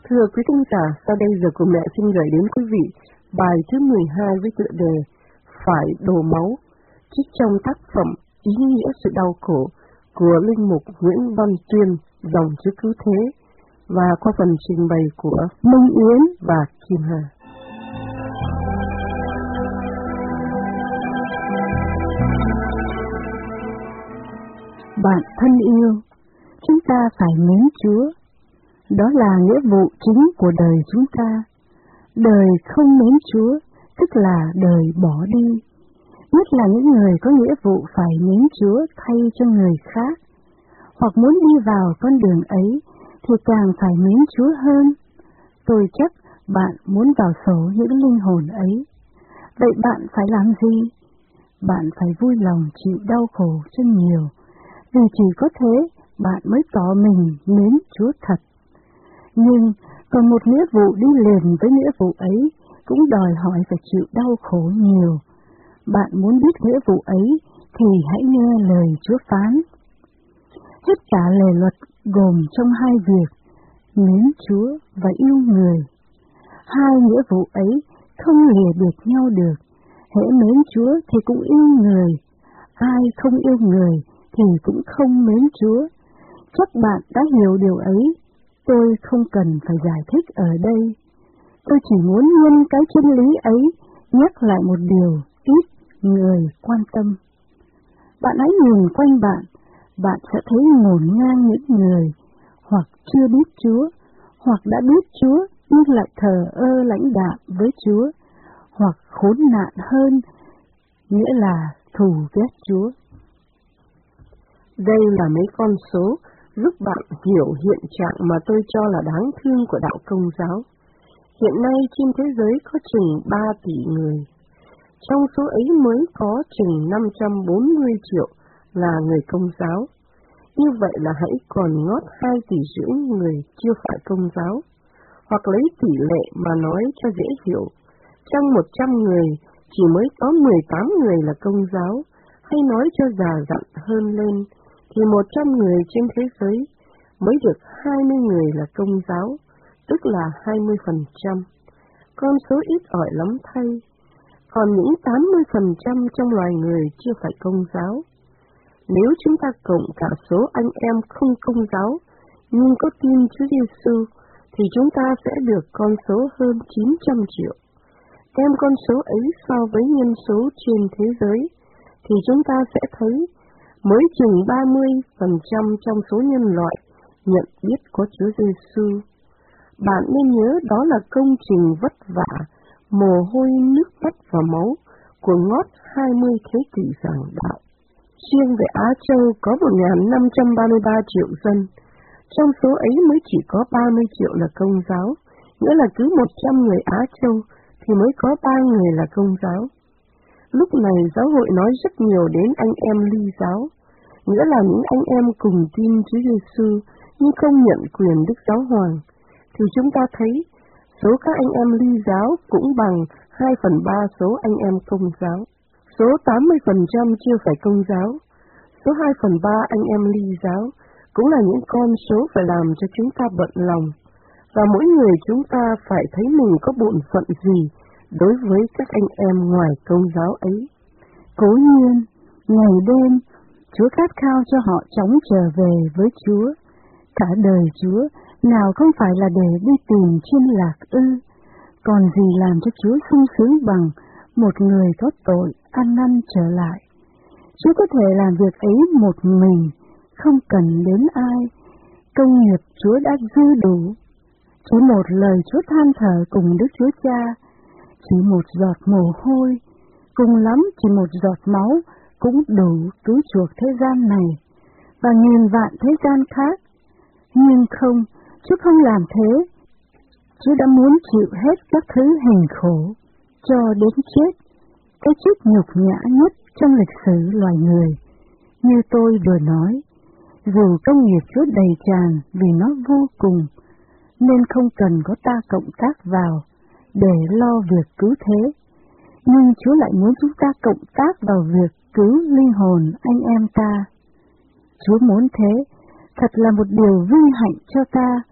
Thưa quý thính giả, sau đây giờ của mẹ xin gửi đến quý vị bài thứ 12 với tựa đề Phải đổ máu, trích trong tác phẩm Ý nghĩa sự đau khổ của linh mục Nguyễn Văn Tuyên, dòng Chúa Cứu Thế, và qua phần trình bày của Minh Yến và Kim Hà. Bạn thân yêu, chúng ta phải mến Chúa. Đó là nghĩa vụ chính của đời chúng ta. Đời không mến Chúa, tức là đời bỏ đi. Nhất là những người có nghĩa vụ phải mến Chúa thay cho người khác, hoặc muốn đi vào con đường ấy thì càng phải mến Chúa hơn. Tôi chắc bạn muốn vào số những linh hồn ấy. Vậy bạn phải làm gì? Bạn phải vui lòng chịu đau khổ cho nhiều, vì chỉ có thế bạn mới tỏ mình mến Chúa thật. Nhưng còn một nghĩa vụ đi liền với nghĩa vụ ấy cũng đòi hỏi phải chịu đau khổ nhiều. Bạn muốn biết nghĩa vụ ấy thì hãy nghe lời Chúa phán. Hết cả lề luật gồm trong hai việc, mến Chúa và yêu người. Hai nghĩa vụ ấy không lìa biệt nhau được. Hễ mến Chúa thì cũng yêu người. Ai không yêu người thì cũng không mến Chúa. Chắc bạn đã hiểu điều ấy. Tôi không cần phải giải thích ở đây. Tôi chỉ muốn nhân cái chân lý ấy nhắc lại một điều ít người quan tâm. Bạn hãy nhìn quanh bạn, bạn sẽ thấy ngổn ngang những người hoặc chưa biết Chúa, hoặc đã biết Chúa nhưng lại thờ ơ lãnh đạm với Chúa, hoặc khốn nạn hơn, nghĩa là thù ghét Chúa. Đây là mấy con số giúp bạn hiểu hiện trạng mà tôi cho là đáng thương của đạo Công giáo. Hiện nay trên thế giới có chừng 3 tỷ người. Trong số ấy mới có chừng 540 triệu là người Công giáo. Như vậy là hãy còn ngót 2,5 tỷ người chưa phải Công giáo. Hoặc lấy tỷ lệ mà nói cho dễ hiểu, trong 100 người chỉ mới có 18 người là Công giáo, hay nói cho già dặn hơn lên, thì 100 người trên thế giới mới được 20 người là Công giáo, tức là 20%. Con số ít ỏi lắm thay. Còn những 80% trong loài người chưa phải Công giáo. Nếu chúng ta cộng cả số anh em không Công giáo, nhưng có tin Chúa Giêsu, thì chúng ta sẽ được con số hơn 900 triệu. Đem con số ấy so với nhân số trên thế giới, thì chúng ta sẽ thấy mới chừng 30% trong số nhân loại nhận biết có Chúa Giêsu. Bạn nên nhớ đó là công trình vất vả, mồ hôi, nước mắt và máu của ngót 20 thế kỷ giảng đạo. Riêng về Á Châu có 1.533 triệu dân, trong số ấy mới chỉ có 30 triệu là Công giáo, nghĩa là cứ 100 người Á Châu thì mới có 3 người là Công giáo. Lúc này giáo hội nói rất nhiều đến anh em Ly giáo, nghĩa là những anh em cùng tin Chúa Giêsu nhưng không nhận quyền Đức Giáo Hoàng, thì chúng ta thấy số các anh em Ly giáo cũng bằng 2/3 số anh em Công giáo. Số 80% chưa phải Công giáo, số 2/3 anh em Ly giáo cũng là những con số phải làm cho chúng ta bận lòng, và mỗi người chúng ta phải thấy mình có bổn phận gì đối với các anh em ngoài Công giáo ấy. Cố nhiên, ngày đêm, Chúa khát khao cho họ chóng trở về với Chúa. Cả đời Chúa nào không phải là để đi tìm chiên lạc ư? Còn gì làm cho Chúa sung sướng bằng một người có tội ăn năn trở lại? Chúa có thể làm việc ấy một mình, không cần đến ai. Công nghiệp Chúa đã dư đủ. Chỉ một lời Chúa than thở cùng Đức Chúa Cha, chỉ một giọt mồ hôi, cùng lắm chỉ một giọt máu cũng đủ cứu chuộc thế gian này và nghìn vạn thế gian khác. Nhưng không, Chúa không làm thế. Chúa đã muốn chịu hết các thứ hình khổ cho đến chết, cái chết nhục nhã nhất trong lịch sử loài người. Như tôi vừa nói, dù công nghiệp Chúa đầy tràn vì nó vô cùng, nên không cần có ta cộng tác vào để lo việc cứu thế, nhưng Chúa lại muốn chúng ta cộng tác vào việc cứu linh hồn anh em ta. Chúa muốn thế, thật là một điều vinh hạnh cho ta,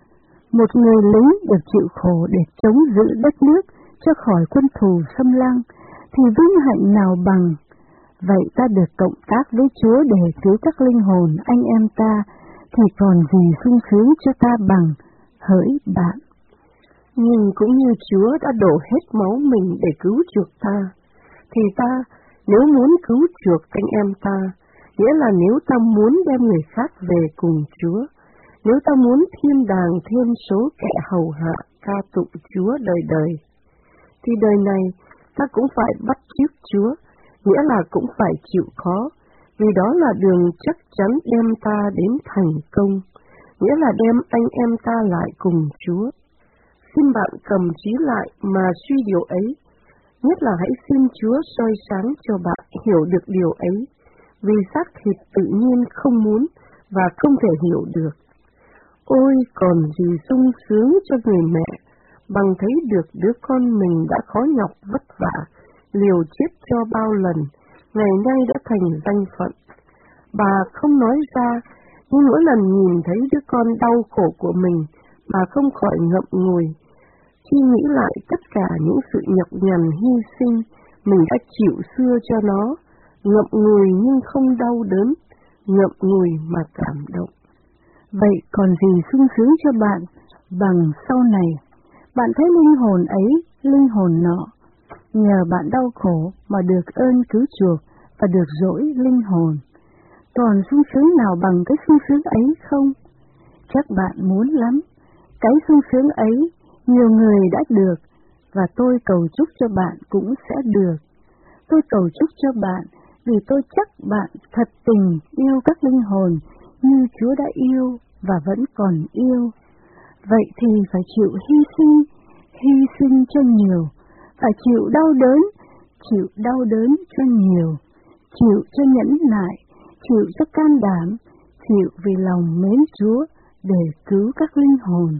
Một người lính được chịu khổ để chống giữ đất nước cho khỏi quân thù xâm lăng, thì vinh hạnh nào bằng. Vậy ta được cộng tác với Chúa để cứu các linh hồn anh em ta, thì còn gì sung sướng cho ta bằng, hỡi bạn. Nhưng cũng như Chúa đã đổ hết máu mình để cứu chuộc ta, thì ta, nếu muốn cứu chuộc anh em ta, nghĩa là nếu ta muốn đem người khác về cùng Chúa, nếu ta muốn thiên đàng thêm số kẻ hầu hạ ca tụng Chúa đời đời, thì đời này ta cũng phải bắt chước Chúa, nghĩa là cũng phải chịu khó, vì đó là đường chắc chắn đem ta đến thành công, nghĩa là đem anh em ta lại cùng Chúa. Xin bạn cầm trí lại mà suy điều ấy, nhất là hãy xin Chúa soi sáng cho bạn hiểu được điều ấy, vì xác thịt tự nhiên không muốn và không thể hiểu được. Ôi, còn gì sung sướng cho người mẹ bằng thấy được đứa con mình đã khó nhọc vất vả, liều chết cho bao lần, ngày nay đã thành danh phận. Bà không nói ra, nhưng mỗi lần nhìn thấy đứa con đau khổ của mình, bà không khỏi ngậm ngùi. Khi nghĩ lại tất cả những sự nhọc nhằn hy sinh mình đã chịu xưa cho nó, ngậm ngùi nhưng không đau đớn, ngậm ngùi mà cảm động. Vậy còn gì sung sướng cho bạn bằng sau này, bạn thấy linh hồn ấy, linh hồn nọ, nhờ bạn đau khổ mà được ơn cứu chuộc và được dỗi linh hồn. Còn sung sướng nào bằng cái sung sướng ấy không? Chắc bạn muốn lắm. Cái sung sướng ấy nhiều người đã được, và tôi cầu chúc cho bạn cũng sẽ được. Tôi cầu chúc cho bạn vì tôi chắc bạn thật tình yêu các linh hồn như Chúa đã yêu và vẫn còn yêu. Vậy thì phải chịu hy sinh cho nhiều, phải chịu đau đớn cho nhiều, chịu cho nhẫn nại, chịu cho can đảm, chịu vì lòng mến Chúa để cứu các linh hồn.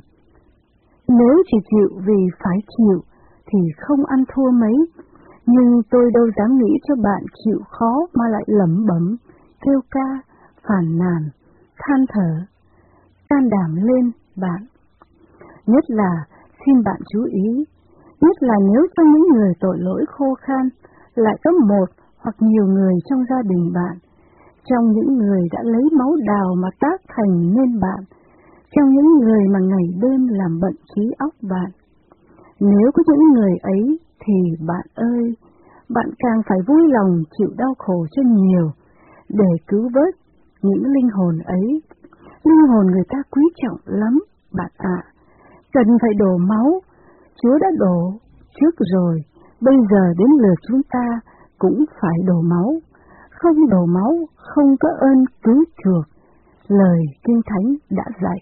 Nếu chỉ chịu vì phải chịu thì không ăn thua mấy, nhưng tôi đâu dám nghĩ cho bạn chịu khó mà lại lẩm bẩm, kêu ca, phàn nàn, than thở. Can đảm lên bạn. Nhất là xin bạn chú ý, nhất là nếu trong những người tội lỗi khô khan lại có một hoặc nhiều người trong gia đình bạn, trong những người đã lấy máu đào mà tác thành nên bạn, trong những người mà ngày đêm làm bận trí óc bạn. Nếu có những người ấy thì bạn ơi, bạn càng phải vui lòng chịu đau khổ cho nhiều để cứu vớt những linh hồn ấy. Linh hồn người ta quý trọng lắm, bạn ạ. Cần phải đổ máu, Chúa đã đổ trước rồi, bây giờ đến lượt chúng ta cũng phải đổ máu. Không đổ máu, không có ơn cứu chuộc, lời Kinh Thánh đã dạy.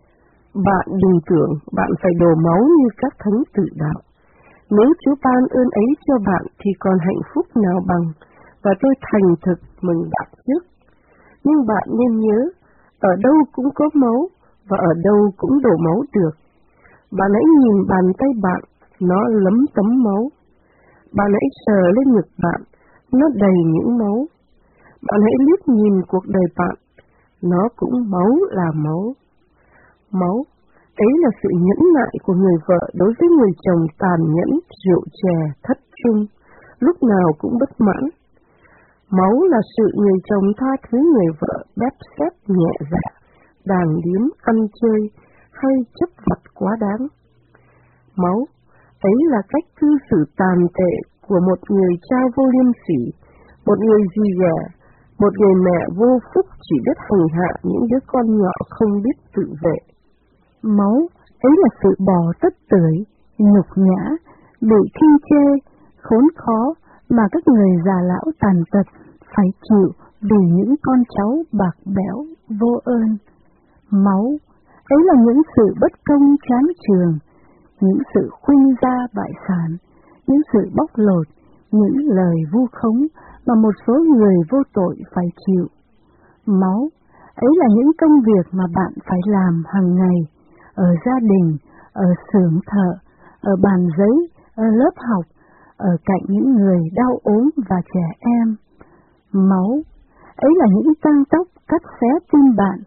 Bạn đừng tưởng bạn phải đổ máu như các thánh tử đạo. Nếu Chúa ban ơn ấy cho bạn thì còn hạnh phúc nào bằng, và tôi thành thực mừng bạn trước. Nhưng bạn nên nhớ, ở đâu cũng có máu, và ở đâu cũng đổ máu được. Bạn hãy nhìn bàn tay bạn, nó lấm tấm máu. Bạn hãy sờ lên ngực bạn, nó đầy những máu. Bạn hãy liếc nhìn cuộc đời bạn, nó cũng máu là máu. Máu, ấy là sự nhẫn nại của người vợ đối với người chồng tàn nhẫn, rượu chè, thất trung, lúc nào cũng bất mãn. Máu là sự người chồng tha thứ người vợ bép xép nhẹ dạ, đàng điếm, ăn chơi, hay chấp vặt quá đáng. Máu, ấy là cách cư xử tàn tệ của một người cha vô liêm sỉ, một người dì ghẻ, một người mẹ vô phúc chỉ biết hành hạ những đứa con nhỏ không biết tự vệ. Máu, ấy là sự bỏ tất tưởi, nhục nhã, bị khinh chê, khốn khó mà các người già lão tàn tật phải chịu vì những con cháu bạc bẽo, vô ơn. Máu, ấy là những sự bất công chán chường, những sự khuynh gia bại sản, những sự bóc lột, những lời vu khống mà một số người vô tội phải chịu. Máu, ấy là những công việc mà bạn phải làm hàng ngày, ở gia đình, ở xưởng thợ, ở bàn giấy, ở lớp học, ở cạnh những người đau ốm và trẻ em. Máu, ấy là những tang tóc cắt xé tim bạn,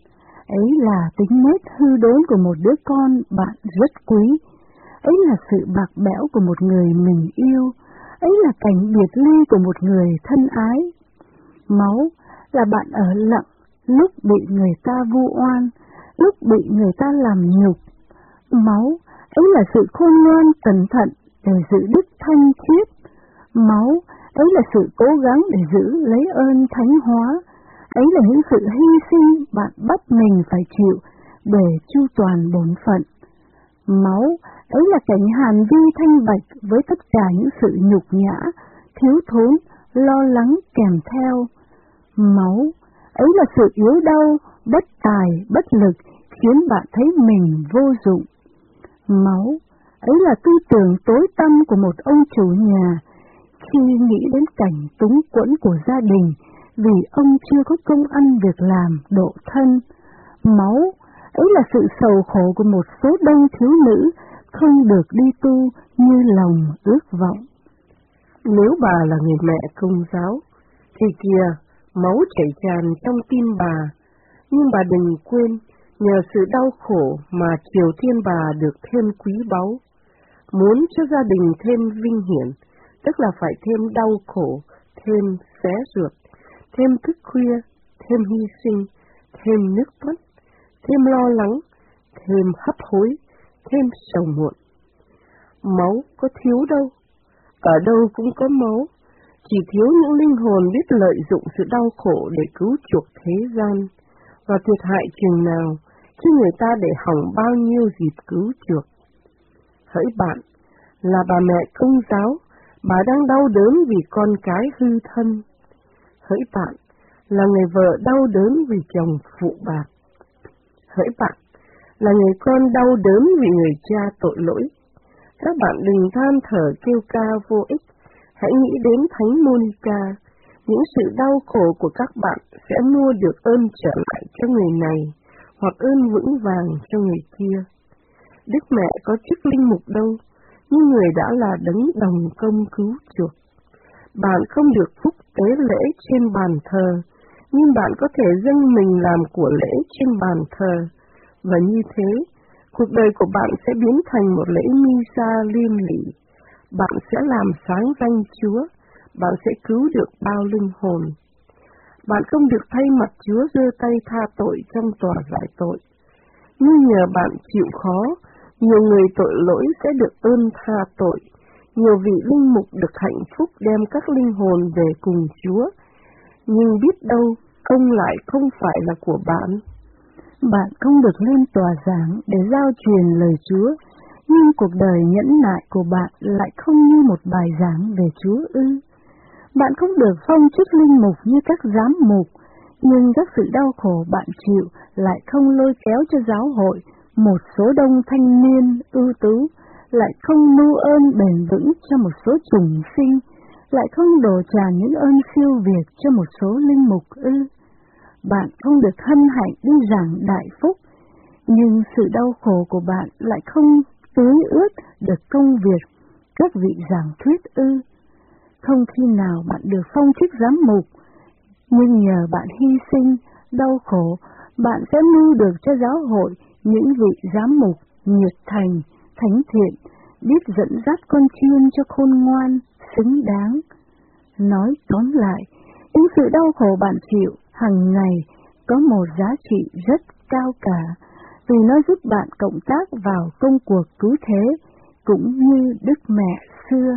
Ấy là tính nết hư đốn của một đứa con bạn rất quý. Ấy là sự bạc bẽo của một người mình yêu. Ấy là cảnh biệt ly của một người thân ái. Máu là bạn ở lặng lúc bị người ta vu oan, lúc bị người ta làm nhục. Máu ấy là sự khôn ngoan cẩn thận để giữ đức thanh khiết. Máu ấy là sự cố gắng để giữ lấy ơn thánh hóa. Ấy là những sự hy sinh bạn bắt mình phải chịu để chu toàn bổn phận. Máu ấy là cảnh hàn vi thanh bạch với tất cả những sự nhục nhã, thiếu thốn, lo lắng kèm theo. Máu ấy là sự yếu đau, bất tài, bất lực khiến bạn thấy mình vô dụng. Máu ấy là tư tưởng tối tăm của một ông chủ nhà khi nghĩ đến cảnh túng quẫn của gia đình vì ông chưa có công ăn việc làm độ thân. Máu ấy là sự sầu khổ của một số đông thiếu nữ không được đi tu như lòng ước vọng. Nếu bà là người mẹ Công giáo, thì kìa, máu chảy tràn trong tim bà, nhưng bà đừng quên, nhờ sự đau khổ mà triều thiên bà được thêm quý báu. Muốn cho gia đình thêm vinh hiển, tức là phải thêm đau khổ, thêm xé ruột, thêm thức khuya, thêm hy sinh, thêm nước mắt, thêm lo lắng, thêm hấp hối, thêm sầu muộn. Máu có thiếu đâu, ở đâu cũng có máu, chỉ thiếu những linh hồn biết lợi dụng sự đau khổ để cứu chuộc thế gian, và thiệt hại chừng nào khi người ta để hỏng bao nhiêu dịp cứu chuộc. Hỡi bạn, là bà mẹ Công giáo, bà đang đau đớn vì con cái hư thân. Hỡi bạn, là người vợ đau đớn vì chồng phụ bạc. Hỡi bạn, là người con đau đớn vì người cha tội lỗi. Các bạn đừng than thở kêu ca vô ích, hãy nghĩ đến Thánh Monica. Những sự đau khổ của các bạn sẽ mua được ơn trở lại cho người này, hoặc ơn vững vàng cho người kia. Đức Mẹ có chức linh mục đâu, nhưng người đã là đấng đồng công cứu chuộc. Bạn không được phúc tế lễ trên bàn thờ, nhưng bạn có thể dâng mình làm của lễ trên bàn thờ, và như thế, cuộc đời của bạn sẽ biến thành một lễ misa liêm lỵ. Bạn sẽ làm sáng danh Chúa, bạn sẽ cứu được bao linh hồn. Bạn không được thay mặt Chúa giơ tay tha tội trong tòa giải tội, nhưng nhờ bạn chịu khó, nhiều người tội lỗi sẽ được ơn tha tội, nhiều vị linh mục được hạnh phúc đem các linh hồn về cùng Chúa, nhưng biết đâu ông lại không phải là của bạn. Bạn không được lên tòa giảng để giao truyền lời Chúa, nhưng cuộc đời nhẫn nại của bạn lại không như một bài giảng về Chúa ư. Bạn không được phong chức linh mục như các giám mục, nhưng các sự đau khổ bạn chịu lại không lôi kéo cho giáo hội một số đông thanh niên ưu tú, lại không mưu ơn bền vững cho một số chủng sinh, lại không đổ tràn những ơn siêu việt cho một số linh mục ư. Bạn không được hân hạnh đi giảng đại phúc, nhưng sự đau khổ của bạn lại không tưới ướt được công việc các vị giảng thuyết ư. Không khi nào bạn được phong chức giám mục, nhưng nhờ bạn hy sinh, đau khổ, bạn sẽ mưu được cho giáo hội những vị giám mục nhiệt thành, thánh thiện, biết dẫn dắt con chiên cho khôn ngoan, xứng đáng. Nói tóm lại, những sự đau khổ bạn chịu hàng ngày có một giá trị rất cao cả, vì nó giúp bạn cộng tác vào công cuộc cứu thế, cũng như Đức Mẹ xưa.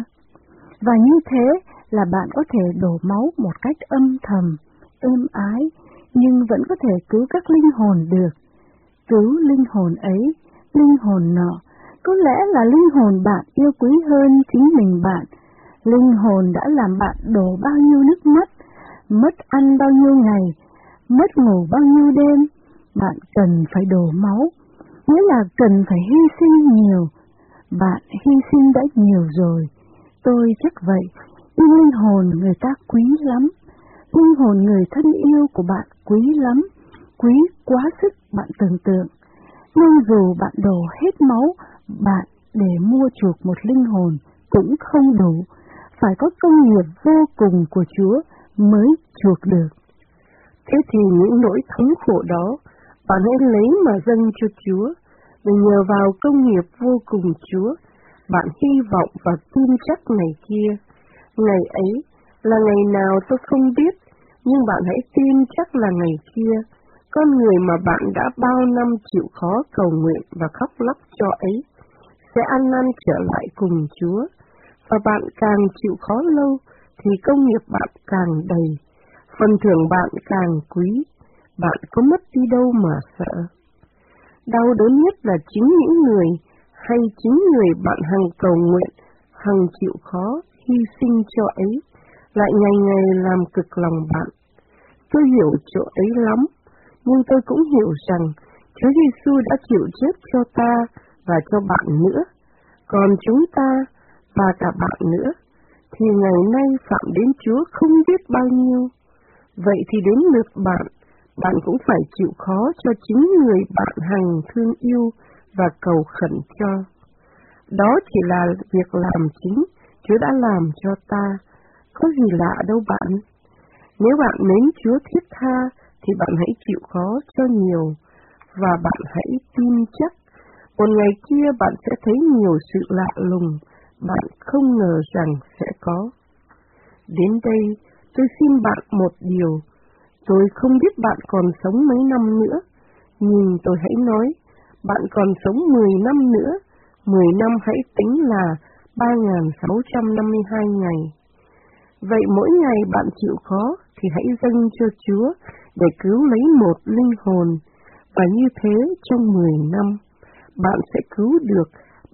Và như thế là bạn có thể đổ máu một cách âm thầm, êm ái, nhưng vẫn có thể cứu các linh hồn được. Cứu linh hồn ấy, linh hồn nọ, có lẽ là linh hồn bạn yêu quý hơn chính mình bạn. Linh hồn đã làm bạn đổ bao nhiêu nước mắt, mất ăn bao nhiêu ngày, mất ngủ bao nhiêu đêm. Bạn cần phải đổ máu, nghĩa là cần phải hy sinh nhiều. Bạn hy sinh đã nhiều rồi, tôi chắc vậy, nhưng linh hồn người ta quý lắm. Linh hồn người thân yêu của bạn quý lắm, quý quá sức bạn tưởng tượng. Nhưng dù bạn đổ hết máu bạn để mua chuộc một linh hồn cũng không đủ, phải có công nghiệp vô cùng của Chúa mới chuộc được. Thế thì những nỗi thống khổ đó, Bạn hãy lấy mà dâng cho Chúa, vì nhờ vào công nghiệp vô cùng Chúa, bạn hy vọng và tin chắc ngày kia. Ngày ấy là ngày nào tôi không biết, nhưng bạn hãy tin chắc là ngày kia, con người mà bạn đã bao năm chịu khó cầu nguyện và khóc lóc cho ấy, sẽ ăn năn trở lại cùng Chúa, và bạn càng chịu khó lâu, thì công nghiệp bạn càng đầy, phần thưởng bạn càng quý, bạn có mất đi đâu mà sợ. Đau đớn nhất là chính những người, hay chính người bạn hằng cầu nguyện, hằng chịu khó, hy sinh cho ấy, lại ngày ngày làm cực lòng bạn. Tôi hiểu chỗ ấy lắm, nhưng tôi cũng hiểu rằng Chúa Giêsu đã chịu chết cho ta và cho bạn nữa, còn chúng ta và cả bạn nữa, thì ngày nay phạm đến Chúa không biết bao nhiêu. Vậy thì đến lượt bạn, bạn cũng phải chịu khó cho chính người bạn hằng thương yêu và cầu khẩn cho. Đó chỉ là việc làm chính Chúa đã làm cho ta, có gì lạ đâu bạn. Nếu bạn mến Chúa thiết tha, thì bạn hãy chịu khó cho nhiều, và bạn hãy tin chắc, một ngày kia bạn sẽ thấy nhiều sự lạ lùng, bạn không ngờ rằng sẽ có. Đến đây, tôi xin bạn một điều. Tôi không biết bạn còn sống mấy năm nữa, nhưng tôi hãy nói, bạn còn sống 10 năm nữa, 10 năm hãy tính là 3.652 ngày. Vậy mỗi ngày bạn chịu khó thì hãy dâng cho Chúa để cứu lấy một linh hồn, và như thế trong 10 năm, bạn sẽ cứu được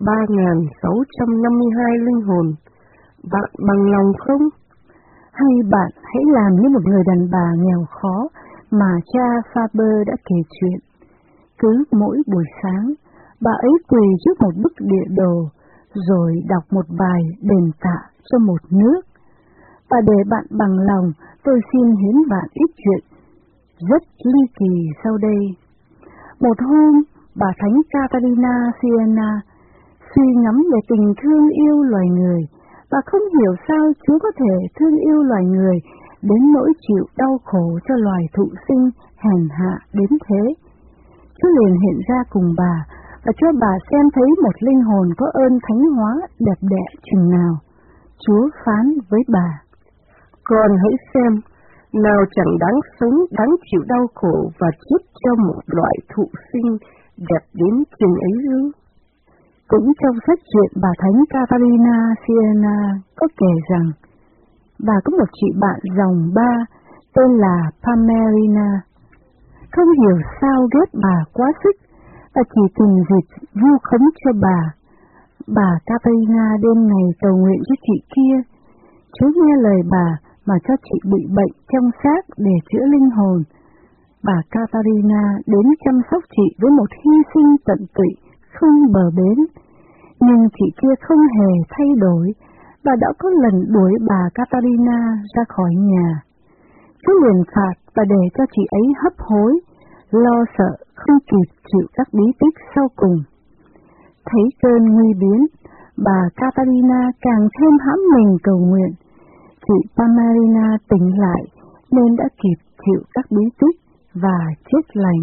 3.652 linh hồn. Bạn bằng lòng không? Hay bạn hãy làm như một người đàn bà nghèo khó mà cha Faber đã kể chuyện. Cứ mỗi buổi sáng, bà ấy quỳ trước một bức địa đồ, rồi đọc một bài đền tạ cho một nước. Và để bạn bằng lòng, tôi xin hiến bạn ít chuyện rất ly kỳ sau đây. Một hôm, bà Thánh Catarina Siena suy ngẫm về tình thương yêu loài người. Bà không hiểu sao Chúa có thể thương yêu loài người đến nỗi chịu đau khổ cho loài thụ sinh hèn hạ đến thế. Chúa liền hiện ra cùng bà và cho bà xem thấy một linh hồn có ơn thánh hóa đẹp đẽ chừng nào. Chúa phán với bà: Con hãy xem, nào chẳng đáng sống, đáng chịu đau khổ và chết cho một loại thụ sinh đẹp đến chừng ấy ư? Cũng trong sách truyện bà Thánh Catarina Siena có kể rằng, bà có một chị bạn dòng ba tên là Pamerina. Không hiểu sao ghét bà quá sức và chỉ tìm dịp vu khống cho bà. Bà Catarina đêm ngày cầu nguyện cho chị kia. Chúa nghe lời bà mà cho chị bị bệnh trong xác để chữa linh hồn. Bà Catarina đến chăm sóc chị với một hy sinh tận tụy không bờ bến. Nhưng chị kia không hề thay đổi, và đã có lần đuổi bà Catarina ra khỏi nhà. Chúa liền phạt và để cho chị ấy hấp hối, lo sợ không kịp chịu các bí tích sau cùng. Thấy cơn nguy biến, bà Catarina càng thêm hãm mình cầu nguyện. Chị Pamerina tỉnh lại nên đã kịp chịu các bí tích và chết lành.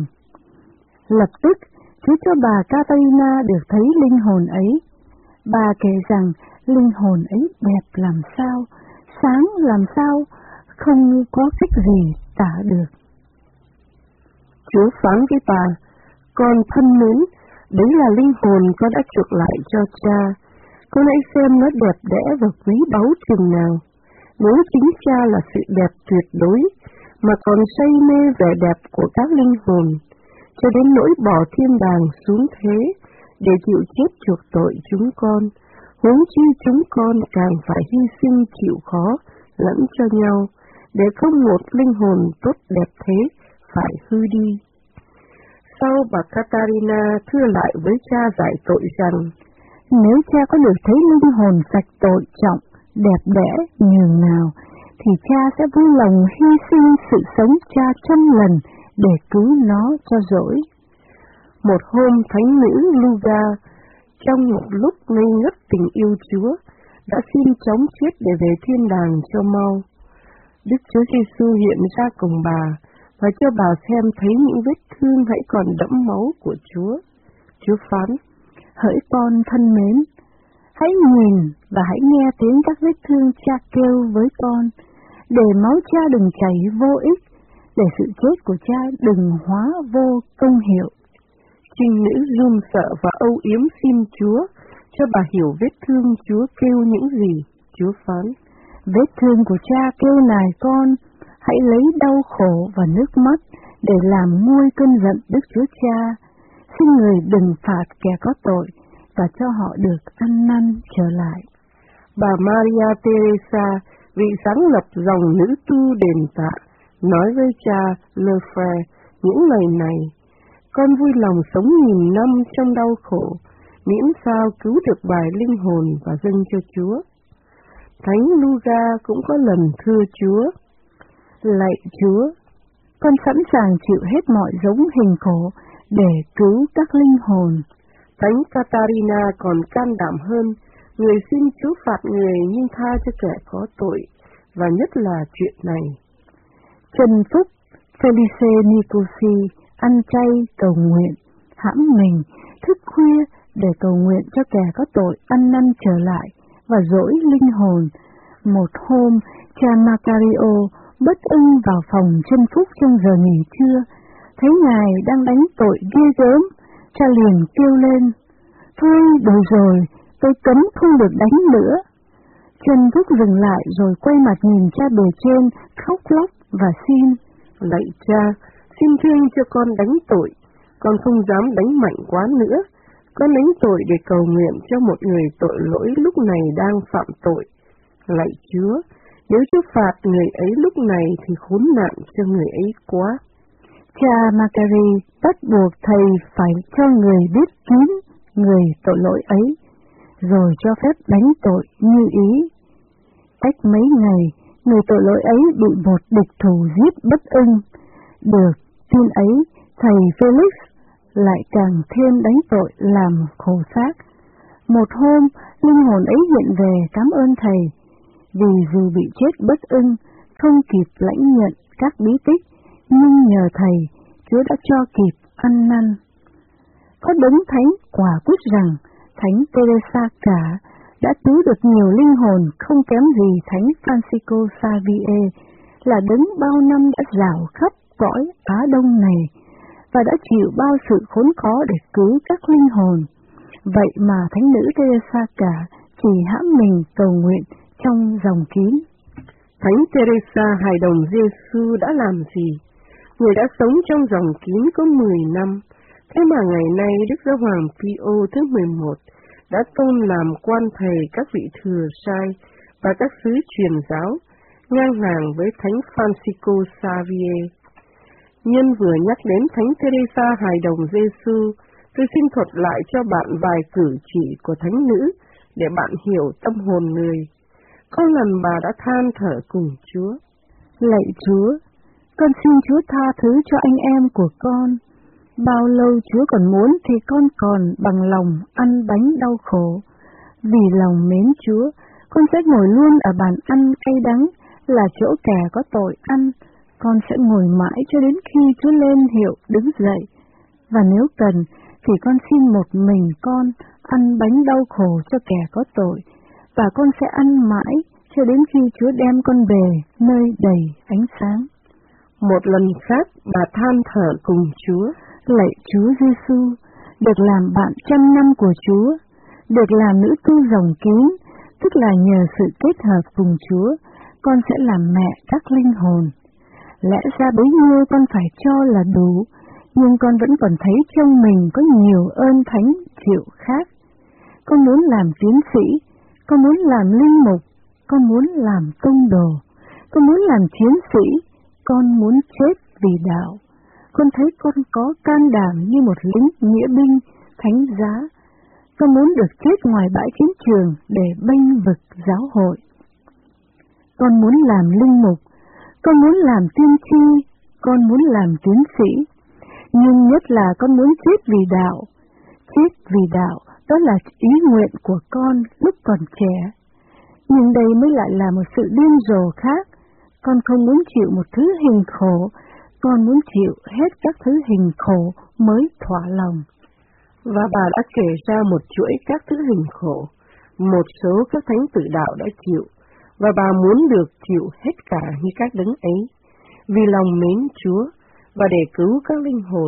Lập tức, Chúa cho bà Catarina được thấy linh hồn ấy. Bà kể rằng linh hồn ấy đẹp làm sao, sáng làm sao, không có cách gì tả được. Chúa phán với bà: Con thân mến, đấy là linh hồn con đã chuộc lại cho cha. Con hãy xem nó đẹp đẽ và quý báu chừng nào. Nếu chính cha là sự đẹp tuyệt đối, mà còn say mê vẻ đẹp của các linh hồn, cho đến nỗi bỏ thiên đàng xuống thế để chịu chết chuộc tội chúng con, huống chi chúng con càng phải hy sinh chịu khó lẫn cho nhau, để không một linh hồn tốt đẹp thế phải hư đi. Sau bà Catarina thưa lại với cha giải tội rằng, nếu cha có được thấy linh hồn sạch tội trọng, đẹp đẽ nhường nào, thì cha sẽ vui lòng hy sinh sự sống cha 100 lần để cứu nó cho dỗi. Một hôm thánh nữ Luga, trong một lúc ngây ngất tình yêu Chúa, đã xin chóng chết để về thiên đàng cho mau. Đức Chúa Giêsu hiện ra cùng bà và cho bà xem thấy những vết thương hãy còn đẫm máu của Chúa. Chúa phán: Hỡi con thân mến, hãy nhìn và hãy nghe tiếng các vết thương cha kêu với con, để máu cha đừng chảy vô ích, để sự chết của cha đừng hóa vô công hiệu. Trinh nữ run sợ và âu yếm xin Chúa cho bà hiểu vết thương Chúa kêu những gì. Chúa phán: Vết thương của cha kêu nài con, hãy lấy đau khổ và nước mắt để làm nguôi cơn giận Đức Chúa Cha. Xin người đừng phạt kẻ có tội và cho họ được ăn năn trở lại. Bà Maria Teresa, vị sáng lập dòng nữ tu đền Tạ, nói với cha Lefebvre những lời này: Con vui lòng sống nghìn năm trong đau khổ, miễn sao cứu được bài linh hồn và dâng cho Chúa. Thánh Luca cũng có lần thưa Chúa: Lạy Chúa, con sẵn sàng chịu hết mọi giống hình khổ để cứu các linh hồn. Thánh Catarina còn can đảm hơn: Người xin Chúa phạt người nhưng tha cho kẻ có tội, và nhất là chuyện này. Trần Phúc Felice Nicosi ăn chay cầu nguyện, hãm mình, thức khuya để cầu nguyện cho kẻ có tội ăn năn trở lại và dỗi linh hồn. Một hôm, cha Macario bất ưng vào phòng Trân Phúc trong giờ nghỉ trưa, thấy ngài đang đánh tội ghê gớm, cha liền kêu lên: Thôi đủ rồi, tôi cấm không được đánh nữa. Trân Phúc dừng lại rồi quay mặt nhìn cha bề trên, khóc lóc và xin: Lạy cha, xin thương cho con đánh tội, con không dám đánh mạnh quá nữa. Con đánh tội để cầu nguyện cho một người tội lỗi lúc này đang phạm tội. Lạy Chúa, nếu Chúa phạt người ấy lúc này thì khốn nạn cho người ấy quá. Cha Macari bắt buộc thầy phải cho người biết kín người tội lỗi ấy, rồi cho phép đánh tội như ý. Cách mấy ngày, người tội lỗi ấy bị một địch thủ giết bất ưng. Được tin ấy, thầy Felix lại càng thêm đánh tội làm khổ xác. Một hôm, linh hồn ấy hiện về cảm ơn thầy, vì dù bị chết bất ưng, không kịp lãnh nhận các bí tích, nhưng nhờ thầy, Chúa đã cho kịp ăn năn. Có đấng thánh quả quyết rằng Thánh Teresa cả đã cứu được nhiều linh hồn không kém gì Thánh Francisco Xavier, là đấng bao năm đã dạo khắp cõi Á Đông này và đã chịu bao sự khốn khó để cứu các linh hồn. Vậy mà Thánh nữ Teresa cả chỉ hãm mình cầu nguyện trong dòng kín. Thánh Teresa hài đồng Giêsu đã làm gì? Người đã sống trong dòng kín có 10 năm, thế mà ngày nay Đức Giáo hoàng Pio thứ 11 đã tôn làm quan thầy các vị thừa sai và các sứ truyền giáo, ngang hàng với Thánh Francisco Xavier. Nhân vừa nhắc đến Thánh Teresa hài đồng Giêsu, tôi xin thuật lại cho bạn vài cử chỉ của thánh nữ để bạn hiểu tâm hồn người. Có lần bà đã than thở cùng Chúa: Lạy Chúa, con xin Chúa tha thứ cho anh em của con. Bao lâu Chúa còn muốn thì con còn bằng lòng ăn bánh đau khổ. Vì lòng mến Chúa, con sẽ ngồi luôn ở bàn ăn cay đắng, là chỗ kẻ có tội ăn. Con sẽ ngồi mãi cho đến khi Chúa lên hiệu đứng dậy. Và nếu cần thì con xin một mình con ăn bánh đau khổ cho kẻ có tội, và con sẽ ăn mãi cho đến khi Chúa đem con về nơi đầy ánh sáng. Một lần khác, bà than thở cùng Chúa: Lạy Chúa Giêsu, được làm bạn trăm năm của Chúa, được làm nữ tu dòng kín, tức là nhờ sự kết hợp cùng Chúa, con sẽ làm mẹ các linh hồn. Lẽ ra bấy nhiêu con phải cho là đủ, nhưng con vẫn còn thấy trong mình có nhiều ơn thánh chịu khác. Con muốn làm tiến sĩ, con muốn làm linh mục, con muốn làm tông đồ, con muốn làm chiến sĩ, con muốn chết vì đạo. Con thấy con có can đảm như một lính nghĩa binh, thánh giá. Con muốn được chết ngoài bãi chiến trường để bênh vực giáo hội. Con muốn làm linh mục, con muốn làm tiên tri, con muốn làm tiến sĩ, nhưng nhất là con muốn chết vì đạo. Chết vì đạo, đó là ý nguyện của con lúc còn trẻ. Nhưng đây mới lại là một sự điên rồ khác. Con không muốn chịu một thứ hình khổ, con muốn chịu hết các thứ hình khổ mới thỏa lòng. Và bà đã kể ra một chuỗi các thứ hình khổ, một số các thánh tử đạo đã chịu, và bà muốn được chịu hết cả như các đấng ấy, vì lòng mến Chúa và để cứu các linh hồn.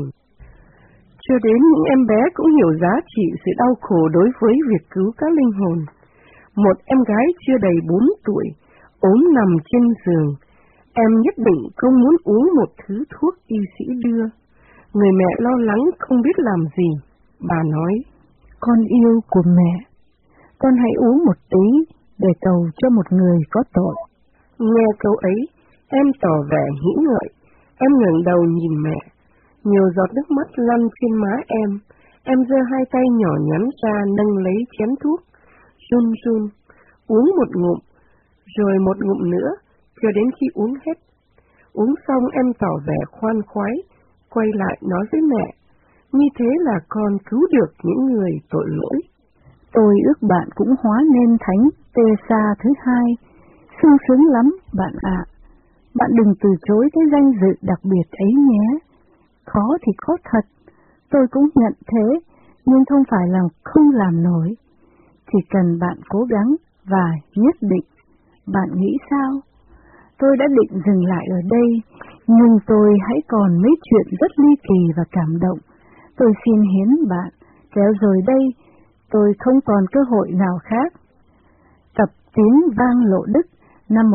Cho đến những em bé cũng hiểu giá trị sự đau khổ đối với việc cứu các linh hồn. Một em gái chưa đầy 4 tuổi, ốm nằm trên giường, em nhất định không muốn uống một thứ thuốc y sĩ đưa. Người mẹ lo lắng không biết làm gì. Bà nói, con yêu của mẹ, con hãy uống một tí để cầu cho một người có tội. Nghe câu ấy, em tỏ vẻ nghĩ ngợi, em ngẩng đầu nhìn mẹ. Nhiều giọt nước mắt lăn trên má em giơ hai tay nhỏ nhắn ra nâng lấy chén thuốc, run run, uống một ngụm, rồi một ngụm nữa, cho đến khi uống hết. Uống xong em tỏ vẻ khoan khoái, quay lại nói với mẹ, như thế là con cứu được những người tội lỗi. Tôi ước bạn cũng hóa nên thánh Tê-sa thứ hai, sung sướng lắm bạn ạ. Bạn đừng từ chối cái danh dự đặc biệt ấy nhé. Khó thì khó thật, tôi cũng nhận thế, nhưng không phải là không làm nổi. Chỉ cần bạn cố gắng và nhất định. Bạn nghĩ sao? Tôi đã định dừng lại ở đây, nhưng tôi hãy còn mấy chuyện rất ly kỳ và cảm động. Tôi xin hiến bạn, kéo rồi đây, tôi không còn cơ hội nào khác. Tập Tín Vang Lộ Đức năm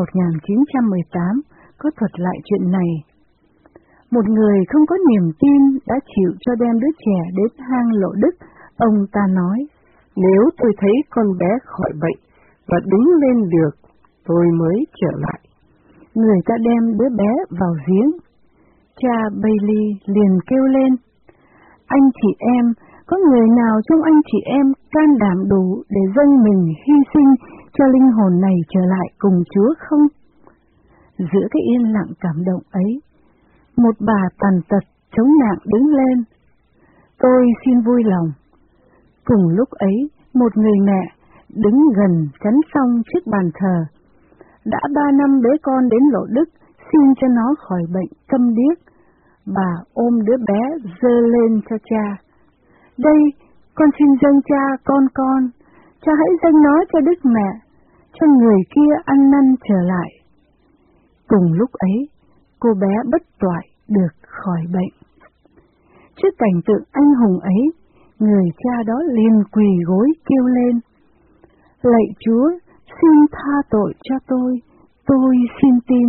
1918 có thuật lại chuyện này. Một người không có niềm tin đã chịu cho đem đứa trẻ đến hang Lộ Đức. Ông ta nói, nếu tôi thấy con bé khỏi bệnh và đứng lên được, tôi mới trở lại. Người ta đem đứa bé vào giếng. Cha Bailey liền kêu lên, anh chị em, có người nào trong anh chị em can đảm đủ để dâng mình hy sinh cho linh hồn này trở lại cùng Chúa không? Giữa cái yên lặng cảm động ấy, một bà tàn tật chống nạng đứng lên. Tôi xin vui lòng. Cùng lúc ấy, một người mẹ đứng gần chắn song trước bàn thờ. Đã 3 năm bế con đến Lộ Đức xin cho nó khỏi bệnh câm điếc. Bà ôm đứa bé giơ lên cho cha. Đây, con xin dâng cha con, cha hãy dâng nó cho Đức Mẹ, cho người kia ăn năn trở lại. Cùng lúc ấy, cô bé bất toại được khỏi bệnh. Trước cảnh tượng anh hùng ấy, người cha đó liền quỳ gối kêu lên, lạy Chúa, xin tha tội cho tôi xin tin.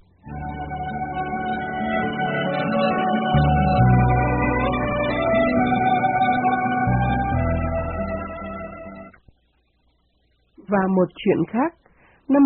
Và một chuyện khác, năm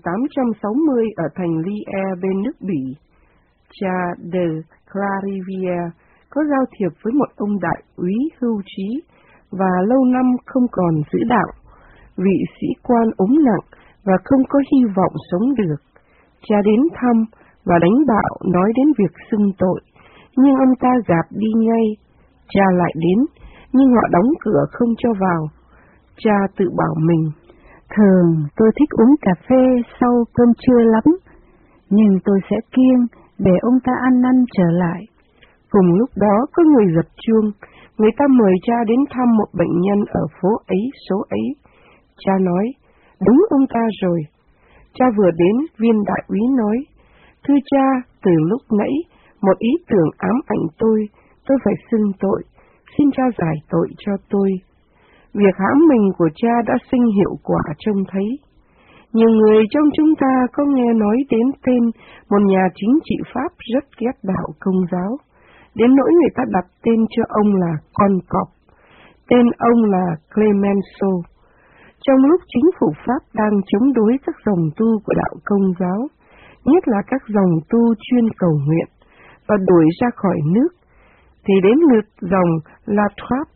1860 ở thành Lier bên nước Bỉ, cha de Clarivière có giao thiệp với một ông đại úy hưu trí và lâu năm không còn giữ đạo. Vị sĩ quan ốm nặng và không có hy vọng sống được. Cha đến thăm và đánh bạo nói đến việc xưng tội, nhưng ông ta gạt đi ngay. Cha lại đến, nhưng họ đóng cửa không cho vào. Cha tự bảo mình, thường tôi thích uống cà phê sau cơm trưa lắm, nhưng tôi sẽ kiêng để ông ta ăn năn trở lại. Cùng lúc đó có người giật chuông, người ta mời cha đến thăm một bệnh nhân ở phố ấy số ấy. Cha nói, đúng ông ta rồi. Cha vừa đến, viên đại úy nói, thưa cha, từ lúc nãy, một ý tưởng ám ảnh tôi phải xưng tội, xin cha giải tội cho tôi. Việc hãm mình của cha đã sinh hiệu quả trông thấy. Nhiều người trong chúng ta có nghe nói đến tên một nhà chính trị Pháp rất ghét đạo Công giáo, đến nỗi người ta đặt tên cho ông là Con Cọp. Tên ông là Clemenceau. Trong lúc chính phủ Pháp đang chống đối các dòng tu của đạo Công giáo, nhất là các dòng tu chuyên cầu nguyện, và đuổi ra khỏi nước, thì đến lượt dòng La Trappe.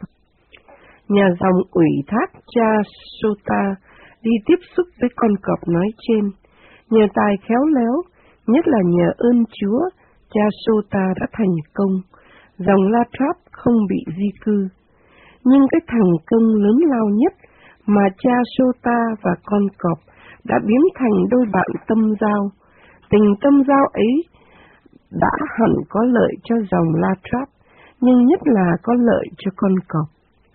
Nhà dòng ủy thác cha Sota đi tiếp xúc với con cọp nói trên. Nhờ tài khéo léo, nhất là nhờ ơn Chúa, cha Sota đã thành công, dòng La Trappe không bị di cư. Nhưng cái thành công lớn lao nhất mà cha Sota và con cọp đã biến thành đôi bạn tâm giao. Tình tâm giao ấy đã hẳn có lợi cho dòng La Trappe, nhưng nhất là có lợi cho con cọp.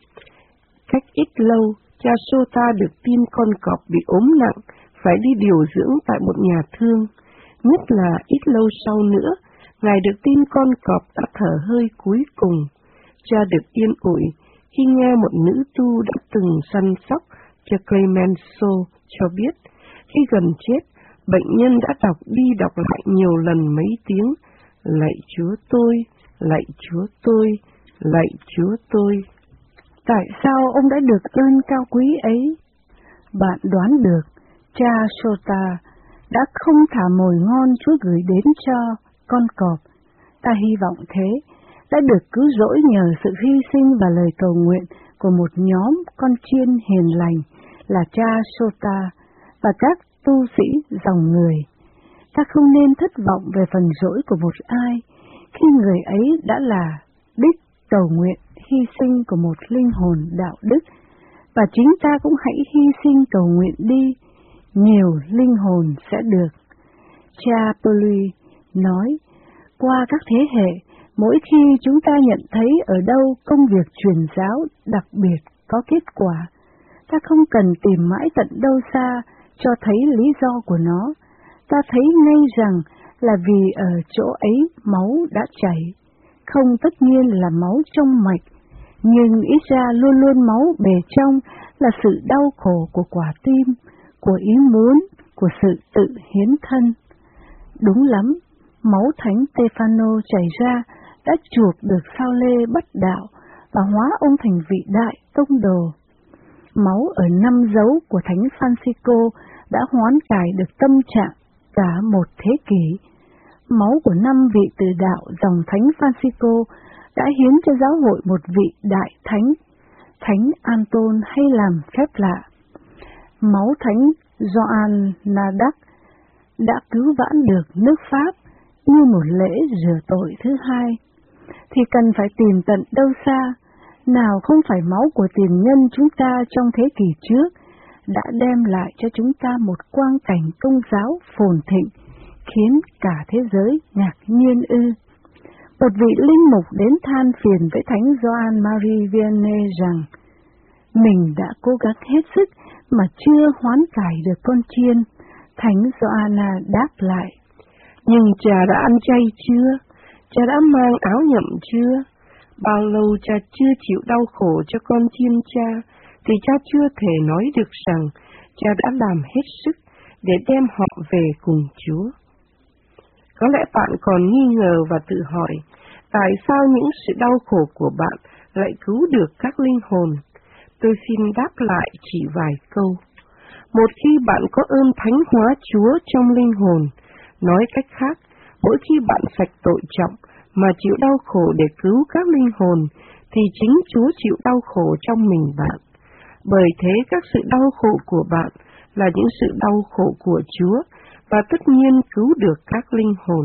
Cách ít lâu, cha Sota được tin con cọp bị ốm nặng, phải đi điều dưỡng tại một nhà thương. Nhất là ít lâu sau nữa, ngài được tin con cọp đã thở hơi cuối cùng. Cha được yên ủi khi nghe một nữ tu đã từng săn sóc cho Clemenceau cho biết, khi gần chết, bệnh nhân đã đọc đi đọc lại nhiều lần mấy tiếng, lạy Chúa tôi, lạy Chúa tôi, lạy Chúa tôi. Tại sao ông đã được ơn cao quý ấy? Bạn đoán được, cha Sota đã không thả mồi ngon Chúa gửi đến cho con cọp. Ta hy vọng thế, đã được cứu rỗi nhờ sự hy sinh và lời cầu nguyện của một nhóm con chiên hiền lành là cha Sota và các tu sĩ dòng người. Ta không nên thất vọng về phần rỗi của một ai, khi người ấy đã là đích cầu nguyện hy sinh của một linh hồn đạo đức, và chính ta cũng hãy hy sinh cầu nguyện đi, nhiều linh hồn sẽ được. Cha Pauli nói, qua các thế hệ, mỗi khi chúng ta nhận thấy ở đâu công việc truyền giáo đặc biệt có kết quả, ta không cần tìm mãi tận đâu xa cho thấy lý do của nó. Ta thấy ngay rằng là vì ở chỗ ấy máu đã chảy, không tất nhiên là máu trong mạch, nhưng ít ra luôn luôn máu bề trong là sự đau khổ của quả tim, của ý muốn, của sự tự hiến thân. Đúng lắm, máu Thánh Stefano chảy ra đã chuộc được Sao Lê bất đạo và hóa ông thành vị đại tông đồ. Máu ở 5 dấu của Thánh Francisco đã hoán cải được tâm trạng cả một thế kỷ. Máu của 5 vị từ đạo dòng Thánh Francisco đã hiến cho giáo hội một vị đại thánh, Thánh Anton hay làm phép lạ. Máu Thánh Gioan Nadak đã cứu vãn được nước Pháp như một lễ rửa tội thứ hai. Thì cần phải tìm tận đâu xa, nào không phải máu của tiền nhân chúng ta trong thế kỷ trước đã đem lại cho chúng ta một quang cảnh công giáo phồn thịnh, khiến cả thế giới ngạc nhiên ư. Một vị linh mục đến than phiền với Thánh Gioan Marie Vianney rằng mình đã cố gắng hết sức mà chưa hoán cải được con chiên. Thánh Gioanna đáp lại, nhưng cha đã ăn chay chưa? Cha đã mang áo nhậm chưa? Bao lâu cha chưa chịu đau khổ cho con chiên cha, thì cha chưa thể nói được rằng cha đã làm hết sức để đem họ về cùng Chúa. Có lẽ bạn còn nghi ngờ và tự hỏi, tại sao những sự đau khổ của bạn lại cứu được các linh hồn? Tôi xin đáp lại chỉ vài câu. Một khi bạn có ơn thánh hóa Chúa trong linh hồn, nói cách khác, mỗi khi bạn sạch tội trọng mà chịu đau khổ để cứu các linh hồn, thì chính Chúa chịu đau khổ trong mình bạn. Bởi thế các sự đau khổ của bạn là những sự đau khổ của Chúa, và tất nhiên cứu được các linh hồn.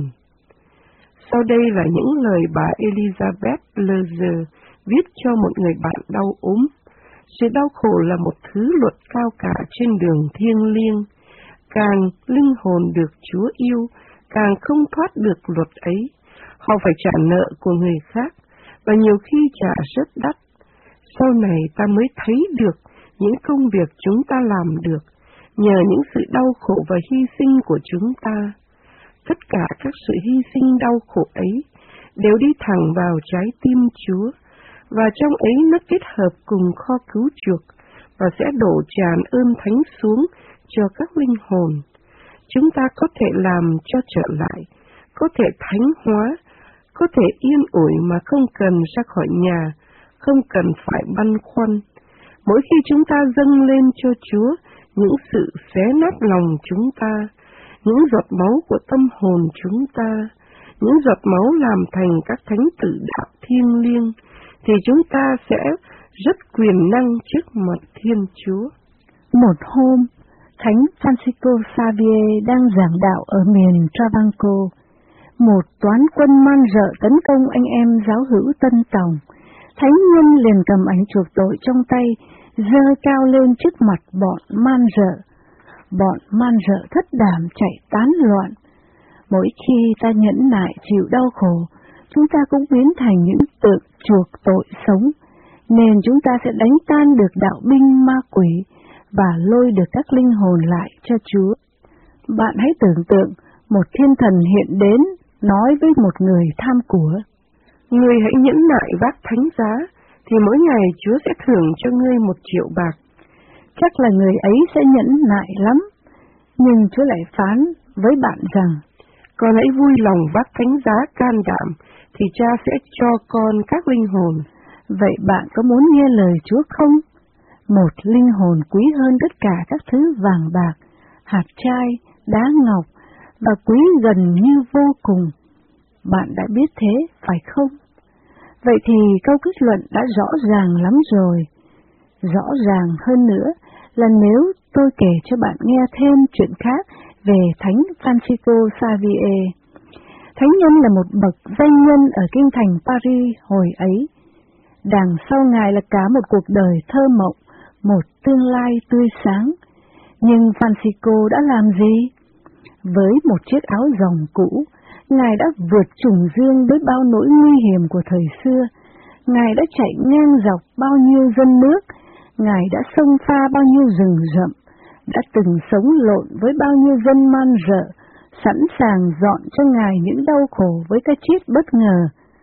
Sau đây là những lời bà Elizabeth Lezer viết cho một người bạn đau ốm. Sự đau khổ là một thứ luật cao cả trên đường thiêng liêng. Càng linh hồn được Chúa yêu, càng không thoát được luật ấy. Họ phải trả nợ của người khác, và nhiều khi trả rất đắt. Sau này ta mới thấy được những công việc chúng ta làm được, nhờ những sự đau khổ và hy sinh của chúng ta. Tất cả các sự hy sinh đau khổ ấy đều đi thẳng vào trái tim Chúa, và trong ấy nó kết hợp cùng kho cứu chuộc, và sẽ đổ tràn ơn thánh xuống cho các linh hồn. Chúng ta có thể làm cho trở lại, có thể thánh hóa, có thể yên ủi mà không cần ra khỏi nhà, không cần phải băn khoăn. Mỗi khi chúng ta dâng lên cho Chúa những sự xé nát lòng chúng ta, những giọt máu của tâm hồn chúng ta, những giọt máu làm thành các thánh tử đạo thiêng liêng, thì chúng ta sẽ rất quyền năng trước mặt Thiên Chúa. Một hôm, Thánh Francisco Xavier đang giảng đạo ở miền Travanco. Một toán quân man rợ tấn công anh em giáo hữu Tân Tòng. Thánh nhân liền cầm ảnh chuộc tội trong tay, giơ cao lên trước mặt bọn man rợ. Bọn man rợ thất đảm chạy tán loạn. Mỗi khi ta nhẫn nại chịu đau khổ, chúng ta cũng biến thành những tượng chuộc tội sống, nên chúng ta sẽ đánh tan được đạo binh ma quỷ và lôi được các linh hồn lại cho Chúa. Bạn hãy tưởng tượng một thiên thần hiện đến nói với một người tham của: Ngươi hãy nhẫn nại vác thánh giá, thì mỗi ngày Chúa sẽ thưởng cho ngươi 1 triệu bạc. Chắc là người ấy sẽ nhẫn nại lắm, nhưng Chúa lại phán với bạn rằng: Con hãy vui lòng vác thánh giá can đảm, thì Cha sẽ cho con các linh hồn. Vậy bạn có muốn nghe lời Chúa không? Một linh hồn quý hơn tất cả các thứ vàng bạc, hạt trai, đá ngọc và quý gần như vô cùng. Bạn đã biết thế, phải không? Vậy thì câu kết luận đã rõ ràng lắm rồi. Rõ ràng hơn nữa là nếu tôi kể cho bạn nghe thêm chuyện khác về Thánh Francisco Xavier. Thánh nhân là một bậc danh nhân ở kinh thành Paris hồi ấy. Đằng sau Ngài là cả một cuộc đời thơ mộng, một tương lai tươi sáng. Nhưng Francisco đã làm gì? Với một chiếc áo rồng cũ, Ngài đã vượt trùng dương với bao nỗi nguy hiểm của thời xưa. Ngài đã chạy ngang dọc bao nhiêu dân nước. Ngài đã xông pha bao nhiêu rừng rậm, đã từng sống lộn với bao nhiêu dân man rợ, sẵn sàng dọn cho Ngài những đau khổ với cái chết bất ngờ.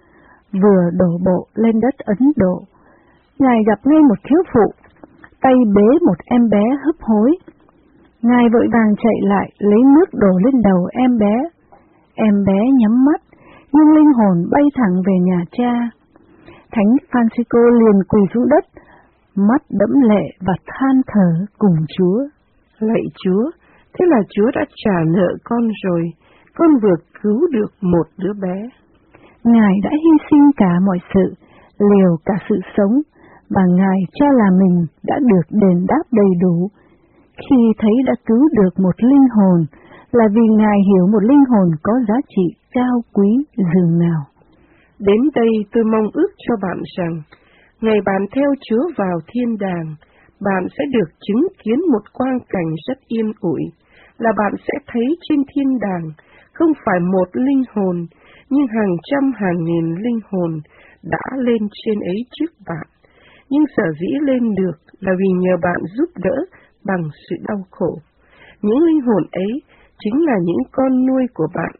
Vừa đổ bộ lên đất Ấn Độ, Ngài gặp ngay một thiếu phụ, tay bế một em bé hấp hối. Ngài vội vàng chạy lại lấy nước đổ lên đầu em bé. Em bé nhắm mắt, nhưng linh hồn bay thẳng về nhà cha. Thánh Francisco liền quỳ xuống đất, mắt đẫm lệ và than thở cùng Chúa. Lạy Chúa, thế là Chúa đã trả nợ con rồi, con vừa cứu được một đứa bé. Ngài đã hy sinh cả mọi sự, liều cả sự sống, và Ngài cho là mình đã được đền đáp đầy đủ. Khi thấy đã cứu được một linh hồn, là vì Ngài hiểu một linh hồn có giá trị cao quý dường nào. Đến đây tôi mong ước cho bạn rằng, ngày bạn theo Chúa vào thiên đàng, bạn sẽ được chứng kiến một quang cảnh rất yên ủi, là bạn sẽ thấy trên thiên đàng không phải một linh hồn, nhưng hàng trăm hàng nghìn linh hồn đã lên trên ấy trước bạn. Nhưng sở dĩ lên được là vì nhờ bạn giúp đỡ bằng sự đau khổ. Những linh hồn ấy chính là những con nuôi của bạn.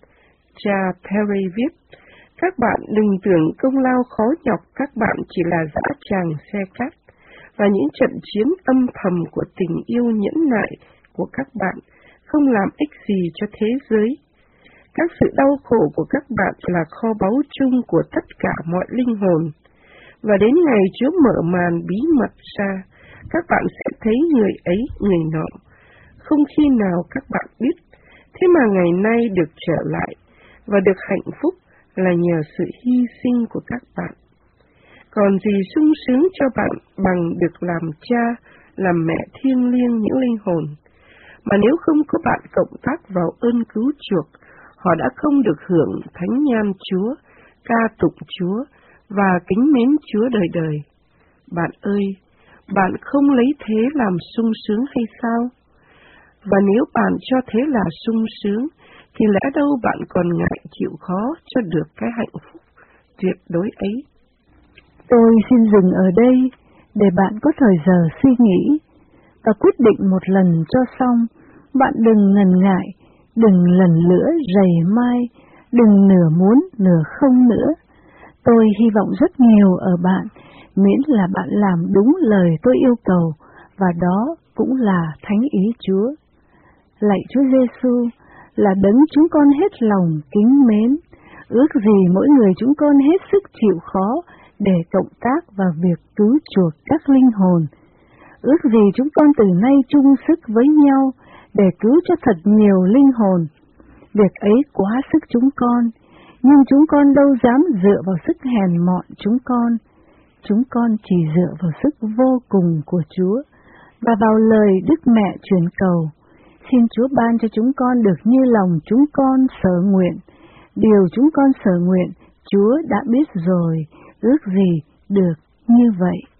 Cha Perry viết, các bạn đừng tưởng công lao khó nhọc các bạn chỉ là dã tràng xe cát, và những trận chiến âm thầm của tình yêu nhẫn nại của các bạn không làm ích gì cho thế giới. Các sự đau khổ của các bạn là kho báu chung của tất cả mọi linh hồn. Và đến ngày Chúa mở màn bí mật ra, các bạn sẽ thấy người ấy, người nọ. Không khi nào các bạn biết, thế mà ngày nay được trở lại và được hạnh phúc là nhờ sự hy sinh của các bạn. Còn gì sung sướng cho bạn bằng được làm cha, làm mẹ thiêng liêng những linh hồn. Mà nếu không có bạn cộng tác vào ơn cứu chuộc, họ đã không được hưởng thánh nhan Chúa, ca tụng Chúa và kính mến Chúa đời đời. Bạn ơi, bạn không lấy thế làm sung sướng hay sao? Và nếu bạn cho thế là sung sướng, thì lẽ đâu bạn còn ngại chịu khó cho được cái hạnh phúc tuyệt đối ấy. Tôi xin dừng ở đây để bạn có thời giờ suy nghĩ và quyết định một lần cho xong. Bạn đừng ngần ngại, đừng lần lữa rầy mai, đừng nửa muốn nửa không nữa. Tôi hy vọng rất nhiều ở bạn, miễn là bạn làm đúng lời tôi yêu cầu, và đó cũng là thánh ý Chúa. Lạy Chúa Giêsu, là đấng chúng con hết lòng kính mến, ước gì mỗi người chúng con hết sức chịu khó để cộng tác vào việc cứu chuộc các linh hồn. Ước gì chúng con từ nay chung sức với nhau để cứu cho thật nhiều linh hồn. Việc ấy quá sức chúng con, nhưng chúng con đâu dám dựa vào sức hèn mọn chúng con. Chúng con chỉ dựa vào sức vô cùng của Chúa và vào lời Đức Mẹ truyền cầu. Xin Chúa ban cho chúng con được như lòng chúng con sở nguyện. Điều chúng con sở nguyện, Chúa đã biết rồi, ước gì được như vậy.